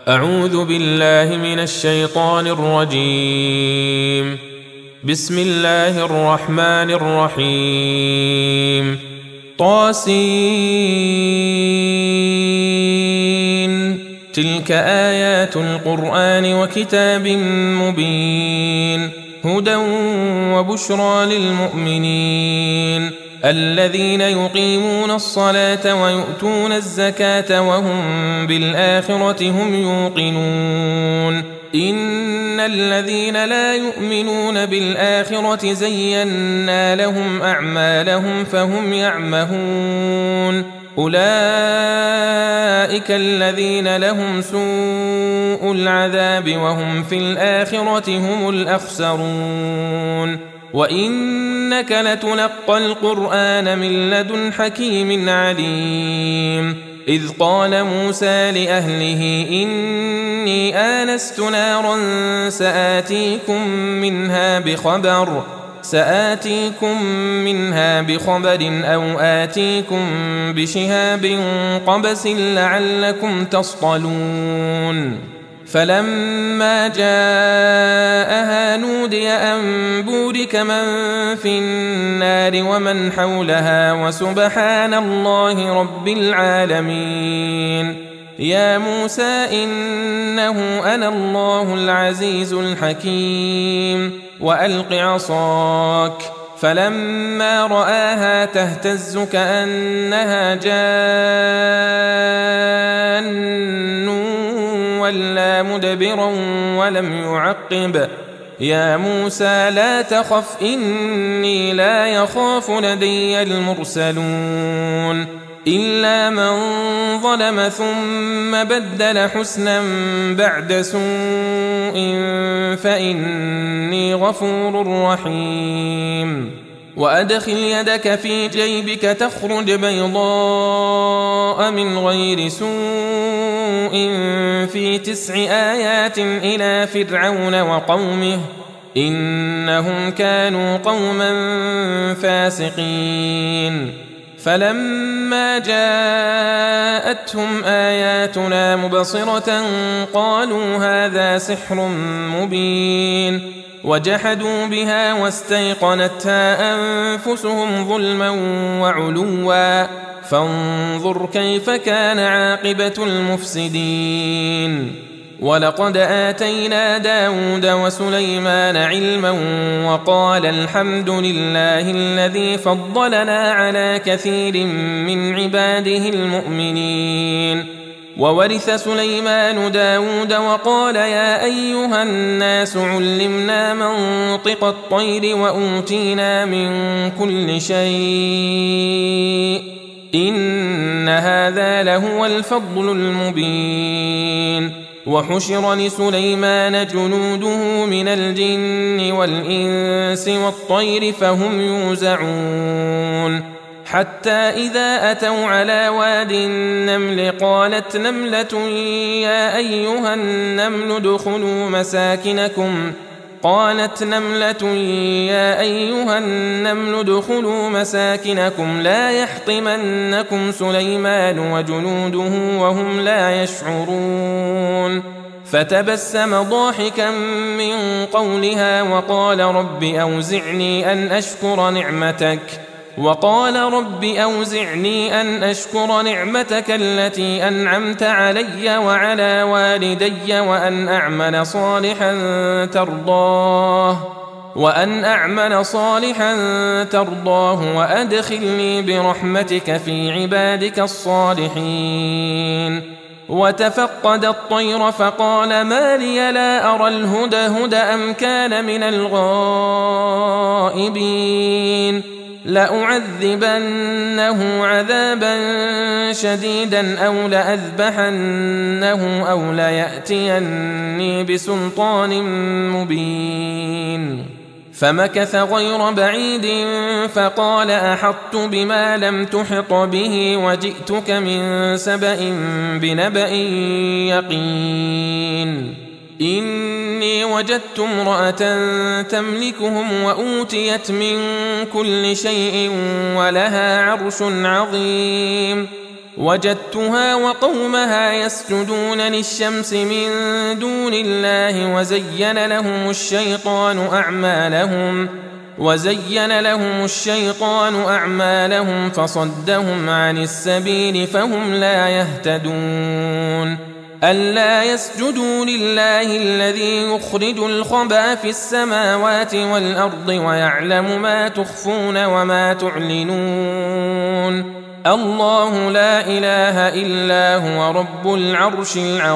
أعوذ بالله من الشيطان الرجيم. بسم الله الرحمن الرحيم. طاسين. تلك آيات القرآن وكتاب مبين، هدى وبشرى للمؤمنين الذين يقيمون الصلاة ويؤتون الزكاة وهم بالآخرة هم يوقنون. إن الذين لا يؤمنون بالآخرة زينا لهم أعمالهم فهم يعمهون. أولئك الذين لهم سوء العذاب وهم في الآخرة هم الأخسرون. وإنك لتلقى القرآن من لدن حكيم عليم. إذ قال موسى لأهله إني آنست نارا سآتيكم منها بخبر أو آتيكم بشهاب قبس لعلكم تصطلون. فلما جاءها نودي أن بورك من في النار ومن حولها وسبحان الله رب العالمين. يا موسى إنه أنا الله العزيز الحكيم. وألق عصاك. فلما رآها تهتز كأنها جان ولا مدبرا ولم يعقب. يا موسى لا تخف إني لا يخاف لدي المرسلون. إلا من ظلم ثم بدل حسنا بعد سوء فإني غفور رحيم. وأدخل يدك في جيبك تخرج بيضاء من غير سوء في 9 آيات إلى فرعون وقومه إنهم كانوا قوما فاسقين. فلما جاءتهم آياتنا مبصرة قالوا هذا سحر مبين، وجحدوا بها واستيقنتها أنفسهم ظلما وعلوا فانظر كيف كان عاقبة المفسدين. ولقد آتينا داود وسليمان علما وقال الحمد لله الذي فضلنا على كثير من عباده المؤمنين. وورث سليمان داود وقال يا أيها الناس علمنا منطق الطير وأوتينا من كل شيء إن هذا لهو الفضل المبين. وحشر لسليمان جنوده من الجن والإنس والطير فهم يوزعون. حتى إذا أتوا على واد النمل قالت نملة يا أيها النمل ادخلوا مساكنكم لا يحطمنكم سليمان وجنوده وهم لا يشعرون. فتبسم ضاحكا من قولها وقال رب أوزعني أن أشكر نعمتك التي أنعمت علي وعلى والدي وأن أعمل صالحا ترضاه وأدخلني برحمتك في عبادك الصالحين. وتفقد الطير فقال ما لي لا أرى الهدهد أم كان من الغائبين. لأعذبنه عذابا شديدا أو لأذبحنه أو ليأتيني بسلطان مبين. فمكث غير بعيد فقال أحطت بما لم تحط به وجئتك من سبأ بنبأ يقين. إني وجدت امرأة تملكهم وأوتيت من كل شيء ولها عرش عظيم. وجدتها وقومها يسجدون للشمس من دون الله وزين لهم الشيطان أعمالهم فصدهم عن السبيل فهم لا يهتدون ألا يسجدوا لله الذي يخرج الخبأ في السماوات والأرض ويعلم ما تخفون وما تعلنون الله لا إله إلا هو رب العرش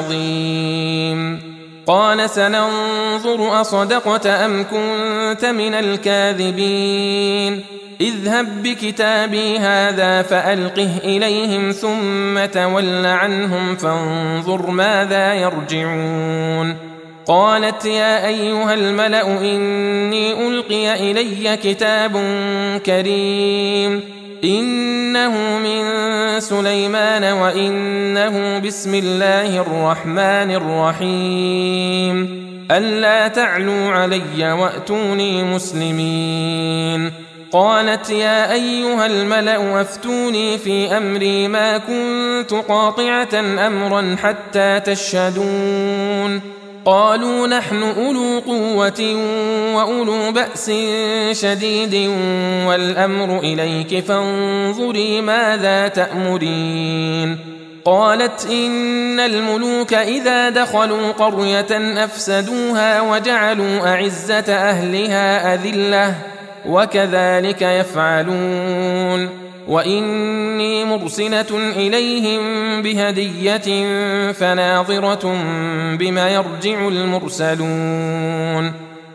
العظيم قال سننظر أصدقت أم كنت من الكاذبين اذهب بكتابي هذا فألقه إليهم ثم تول عنهم فانظر ماذا يرجعون قالت يا أيها الملأ إني ألقي إلي كتاب كريم إنه من سليمان وإنه بسم الله الرحمن الرحيم ألا تعلوا علي وأتوني مسلمين قالت يا أيها الملأ أفتوني في أمري ما كنت قاطعة أمرا حتى تشهدون قالوا نحن أولو قوة وأولو بأس شديد والأمر إليك فانظري ماذا تأمرين قالت إن الملوك إذا دخلوا قرية أفسدوها وجعلوا أعزة أهلها أذلة وكذلك يفعلون وإني مرسلة إليهم بهدية فناظرة بما يرجع المرسلون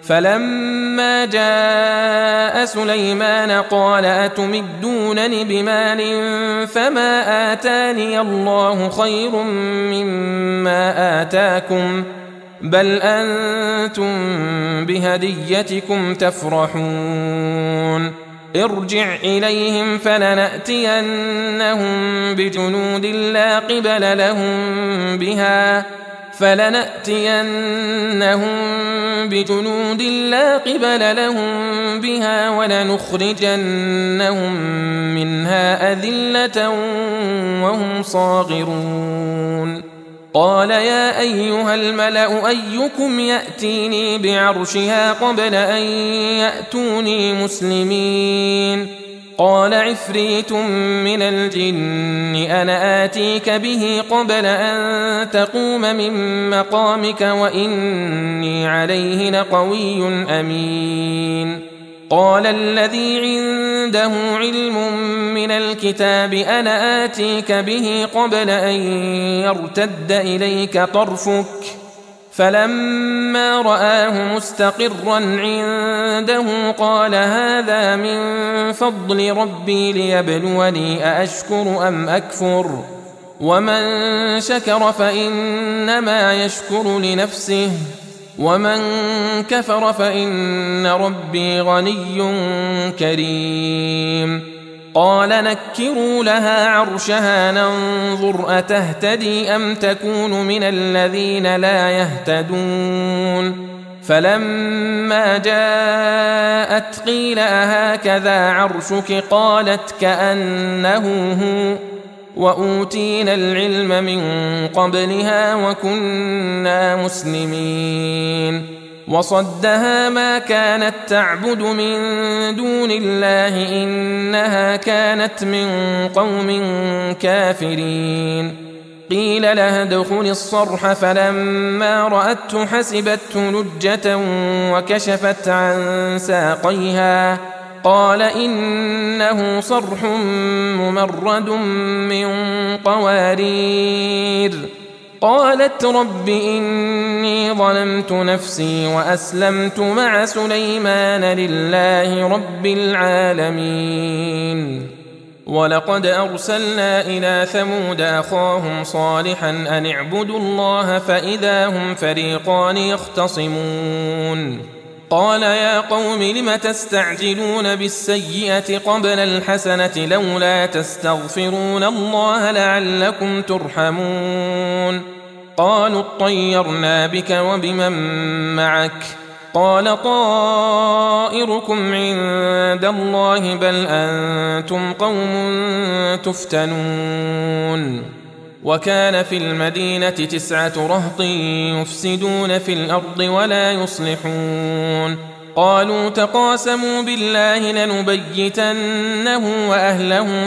فلما جاء سليمان قال أتمدونني بمال فما آتاني الله خير مما آتاكم بل أنتم بهديتكم تفرحون ارجع إليهم فلنأتينهم بجنود لا قبل لهم بها ولنخرجنهم منها أذلة وهم صاغرون قال يا أيها الملأ أيكم يأتيني بعرشها قبل أن يأتوني مسلمين قال عفريت من الجن أنا آتيك به قبل أن تقوم من مقامك وإني عليه لقوي أمين قال الذي عنده علم من الكتاب أنا آتيك به قبل أن يرتد إليك طرفك فلما رآه مستقرا عنده قال هذا من فضل ربي ليبلوني أأشكر أم أكفر ومن شكر فإنما يشكر لنفسه ومن كفر فإن ربي غني كريم قال نكروا لها عرشها ننظر أتهتدي أم تكون من الذين لا يهتدون فلما جاءت قيل أهكذا عرشك قالت كأنه هو وأوتينا العلم من قبلها وكنا مسلمين وصدها ما كانت تعبد من دون الله إنها كانت من قوم كافرين قيل لها ادخل الصرح فلما رأته حسبته لجة وكشفت عن ساقيها قال إنه صرح ممرد من قوارير قالت رب إني ظلمت نفسي وأسلمت مع سليمان لله رب العالمين ولقد أرسلنا إلى ثمود أخاهم صالحا أن اعبدوا الله فإذا هم فريقان يختصمون قال يا قوم لم تستعجلون بالسيئة قبل الحسنة لولا تستغفرون الله لعلكم ترحمون قالوا اطيرنا بك وبمن معك قال طائركم عند الله بل أنتم قوم تفتنون وكان في المدينة 9 رهط يفسدون في الأرض ولا يصلحون قالوا تقاسموا بالله لنبيتنه وأهله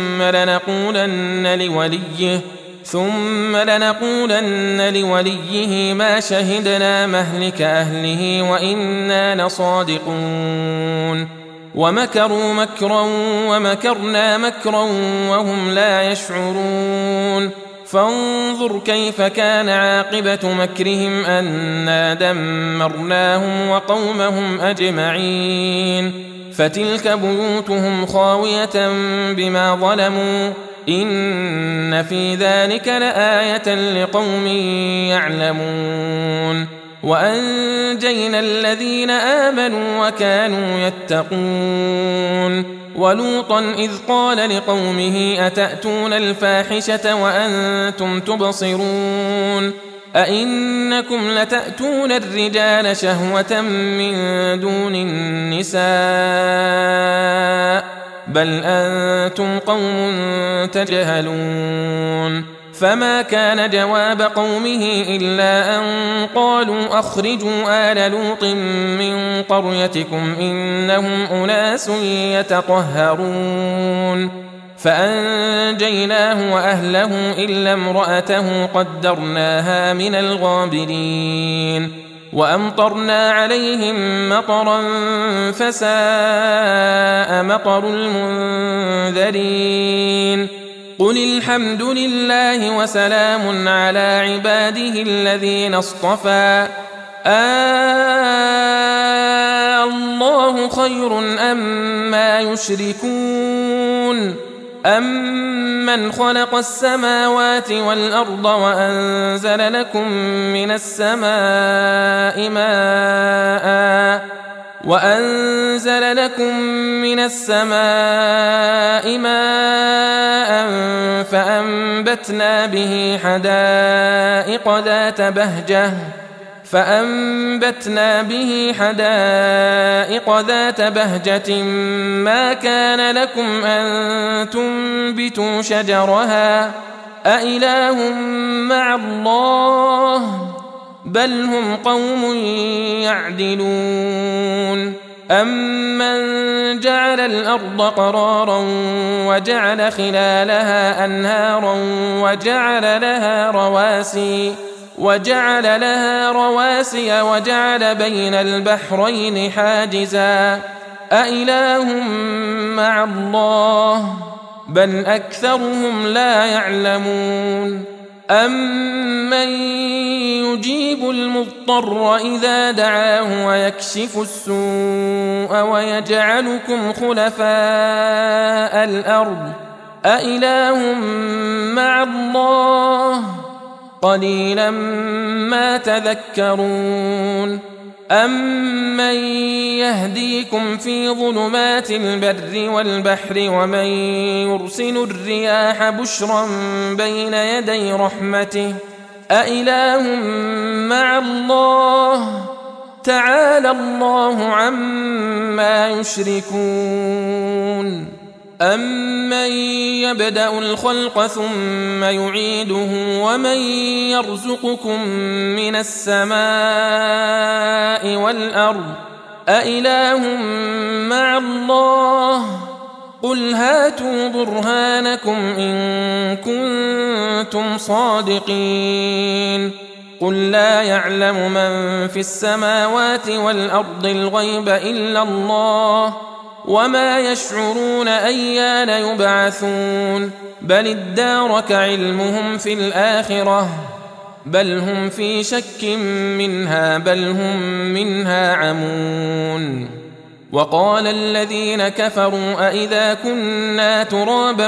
ثم لنقولن لوليه ما شهدنا مهلك أهله وإنا لصادقون ومكروا مكرا ومكرنا مكرا وهم لا يشعرون فانظر كيف كان عاقبة مكرهم أنا دمرناهم وقومهم أجمعين فتلك بيوتهم خاوية بما ظلموا إن في ذلك لآية لقوم يعلمون وأنجينا الذين آمنوا وكانوا يتقون ولوطا إذ قال لقومه أتأتون الفاحشة وأنتم تبصرون أئنكم لتأتون الرجال شهوة من دون النساء بل أنتم قوم تجهلون فما كان جواب قومه إلا أن قالوا أخرجوا آل لوط من قريتكم إنهم أناس يتطهرون فأنجيناه وأهله إلا امرأته قدرناها من الغابرين وأمطرنا عليهم مطرا فساء مطر المنذرين قل الحمد لله وسلام على عباده الذين اصطفى الله خير أما يشركون أمن خلق السماوات والأرض وأنزل لكم من السماء ماء فأنبتنا به حدائق ذات بهجة ما كان لكم أن تنبتوا شجرها أإله مع الله بل هم قوم يعدلون أمن جعل الأرض قرارا وجعل خلالها أنهارا وجعل لها رواسي وجعل بين البحرين حاجزا أإله مع الله بل أكثرهم لا يعلمون أمن يجيب المضطر إذا دعاه ويكشف السوء ويجعلكم خلفاء الأرض أإله مع الله قليلا ما تذكرون أمن يهديكم في ظلمات البر والبحر ومن يرسل الرياح بشرا بين يدي رحمته أإله مع الله تعالى الله عما يشركون أمن يبدأ الخلق ثم يعيده ومن يرزقكم من السماء والأرض أإله مع الله قل هاتوا برهانكم إن كنتم صادقين قل لا يعلم من في السماوات والأرض الغيب إلا الله وما يشعرون أيان يبعثون بل ادارك علمهم في الآخرة بل هم في شك منها بل هم منها عمون وقال الذين كفروا أئذا كنا ترابا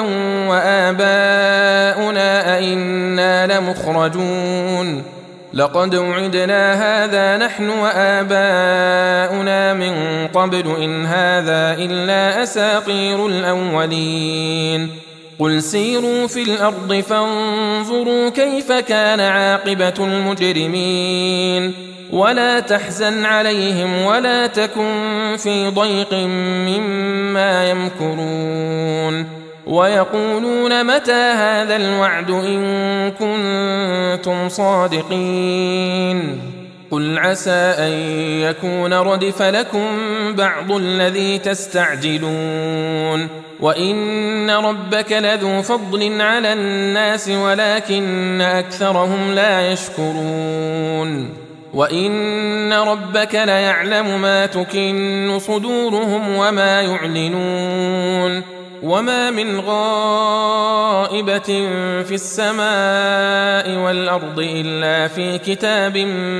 وآباؤنا أئنا لمخرجون لقد وعدنا هذا نحن وآباؤنا من قبل إن هذا إلا أساطير الأولين قل سيروا في الأرض فانظروا كيف كان عاقبة المجرمين ولا تحزن عليهم ولا تكن في ضيق مما يمكرون ويقولون متى هذا الوعد إن كنتم صادقين قل عسى أن يكون ردف لكم بعض الذي تستعجلون وإن ربك لذو فضل على الناس ولكن أكثرهم لا يشكرون وإن ربك ليعلم ما تكن صدورهم وما يعلنون وما من غائبة في السماء والأرض إلا في كتاب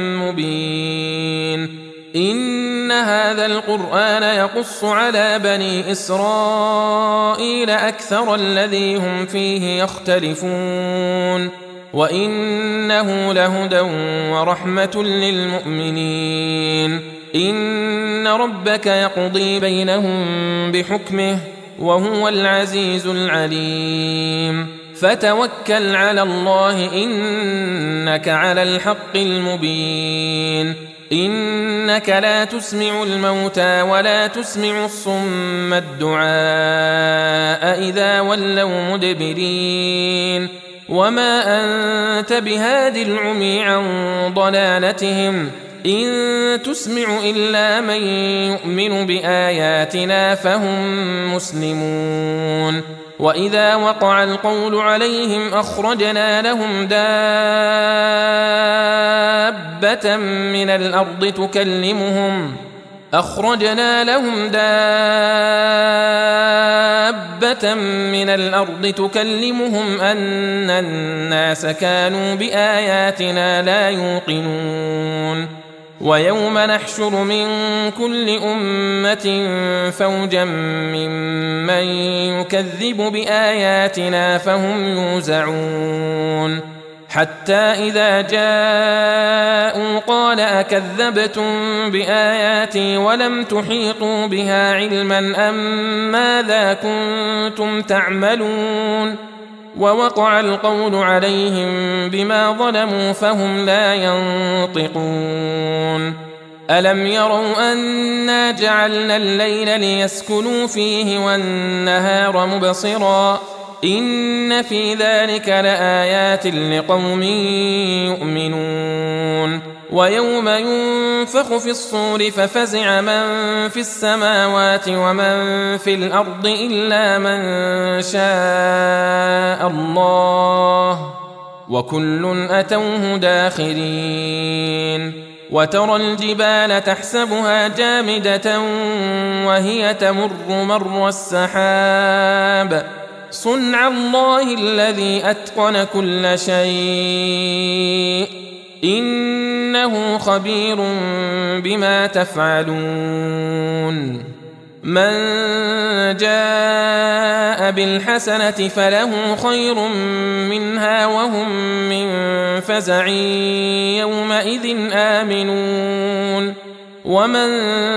مبين إن هذا القرآن يقص على بني إسرائيل أكثر الذي هم فيه يختلفون وإنه لهدى ورحمة للمؤمنين إن ربك يقضي بينهم بحكمه وهو العزيز العليم فتوكل على الله إنك على الحق المبين إنك لا تسمع الموتى ولا تسمع الصم الدعاء إذا ولوا مدبرين وما أنت بهادي العمي عن ضلالتهم إن تسمع إلا من يؤمن بآياتنا فهم مسلمون وإذا وقع القول عليهم أخرجنا لهم دابة من الأرض تكلمهم أن الناس كانوا بآياتنا لا يوقنون ويوم نحشر من كل أمة فوجا ممن يكذب بآياتنا فهم يوزعون حتى إذا جاءوا قال أكذبتم بآياتي ولم تحيطوا بها علما أم ماذا كنتم تعملون ووقع القول عليهم بما ظلموا فهم لا ينطقون ألم يروا أنا جعلنا الليل ليسكنوا فيه والنهار مبصرا إن في ذلك لآيات لقوم يؤمنون ويوم ينفخ في الصور ففزع من في السماوات ومن في الأرض إلا من شاء الله وكل أتوه داخرين وترى الجبال تحسبها جامدة وهي تمر مر السحاب صنع الله الذي أتقن كل شيء إنه خبير بما تفعلون من جاء بالحسنة فله خير منها وهم من فزع يومئذ آمنون ومن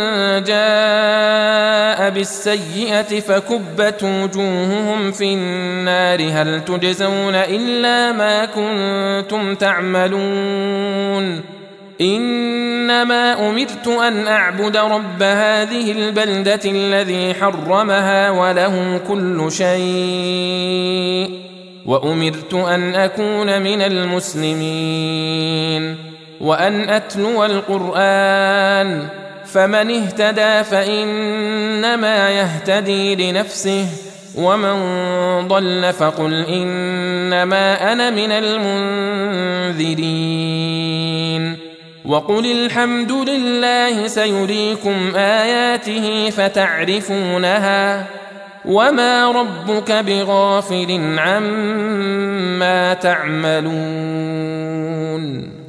جاء بالسيئة فكبت وجوههم في النار هل تجزون إلا ما كنتم تعملون إنما أمرت أن أعبد رب هذه البلدة الذي حرمها وله كل شيء وأمرت أن أكون من المسلمين وأن أتلو القرآن فمن اهتدى فإنما يهتدي لنفسه ومن ضل فقل إنما أنا من المنذرين وقل الحمد لله سيريكم آياته فتعرفونها وما ربك بغافل عما تعملون